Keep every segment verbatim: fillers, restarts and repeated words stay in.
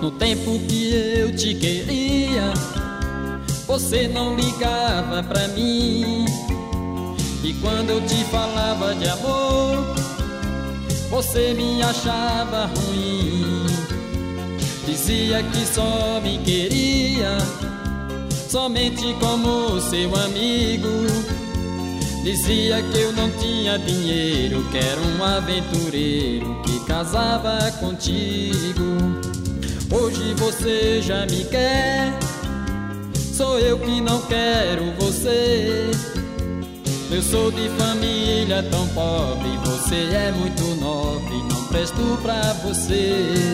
No tempo que eu te queria, você não ligava pra mim. E quando eu te falava de amor, você me achava ruim. Dizia que só me queria somente como seu amigo. Dizia que eu não tinha dinheiro, que era um aventureiro que casava contigo. Hoje você já me quer, sou eu que não quero você. Eu sou de família tão pobre, você é muito nobre, não presto pra você.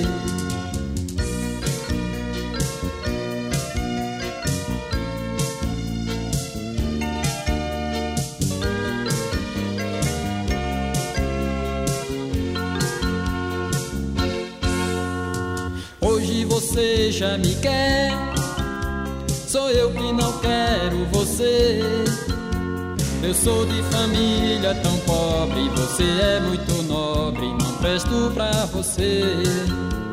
Hoje você já me quer, sou eu que não quero você. Eu sou de família tão pobre, você é muito nobre, não presto pra você.